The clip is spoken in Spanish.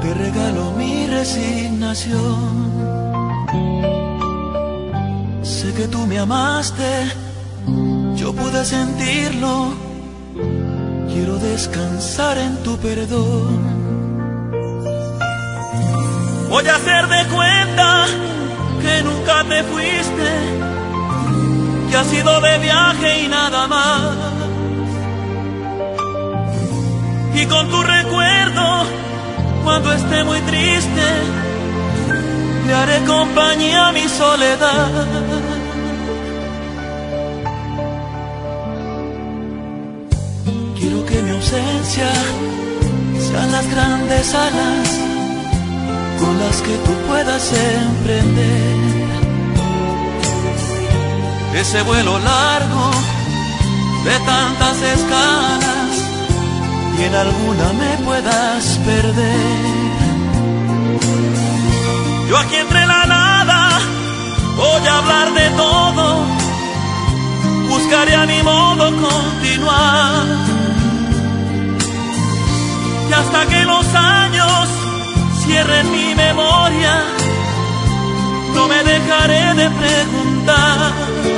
te regalo mi resignación. Sé que tú me amaste, yo pude sentirlo. Quiero descansar en tu perdón. Voy a hacer de cuenta que nunca te fuiste, que has ido de viaje y nada más. Y con tu recuerdo, cuando esté muy triste, le haré compañía a mi soledad. Quiero que mi ausencia sean las grandes alas con las que tú puedas emprender ese vuelo largo de tantas escalas y en alguna me puedas perder. Yo aquí entre la nada voy a hablar de todo, buscaré a mi modo continuar, y hasta que los años cierren mi memoria, no me dejaré de preguntar.